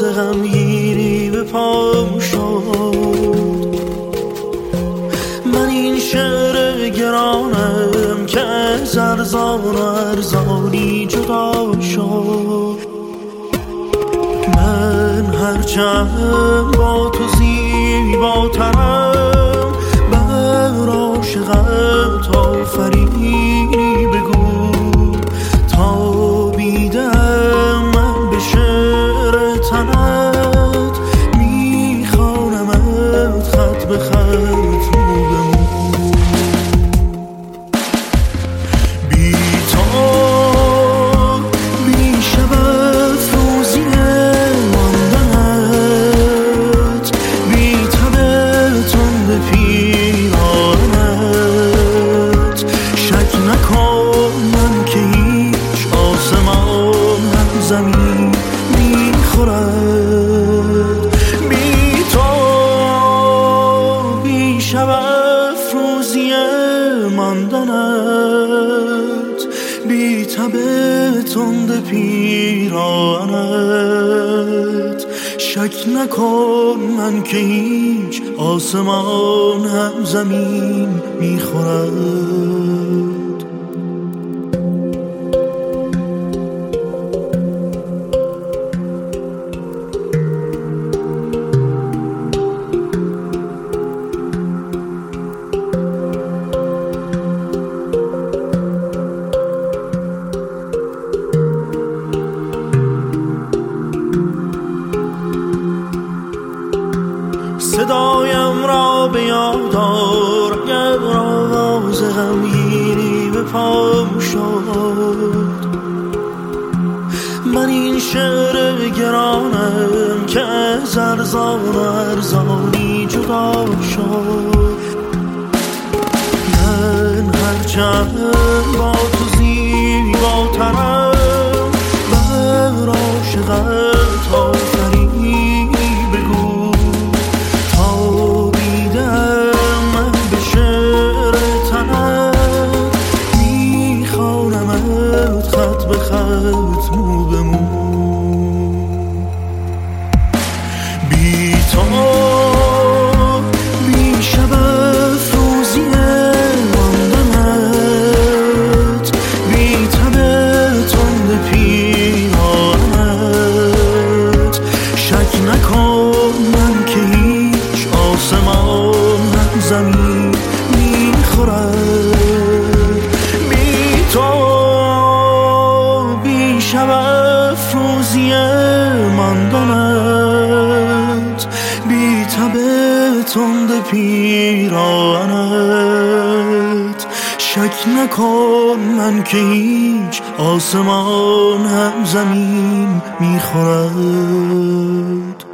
غمگینی به پام شد. من این شعر گرانم که از ارزان و ارزانی جدا شد. من هرچند با تو زیباترم، بر عاشقت آفرینی بگو تا بیدم من به شعر تنت میخوانمت خط به خط مو به مو. بی تو بی شب افروزی ماندنت، بی تب تند پیرانت، شک نکن من که هیچ آسمان هم زمین میخورد. بی تو بی شب افروزی ماندنت، بی تب تند پیرانت، شک نکن من که هیچ آسمان هم زمین میخورد. صدایم را به یاد آر اگر آواز غمگینی به پام شد. من این شعر گرانم که از ارزان و ارزانی جدا شد. من هرچند با تو زیباترم، بر عاشقت آفرینی بگو تا بیدم من به شعر تنت میخوانمت خط به خط مو به مو. بی تو بی شب افروزی ماندنت، بی تب تند پیرانت، شک نکن من که هیچ آسمان هم زمین میخورد. بی تو بی شب افروزی ماندنت، بی تب تند پیرانت، شک نکن من که هیچ آسمان هم زمین میخورد.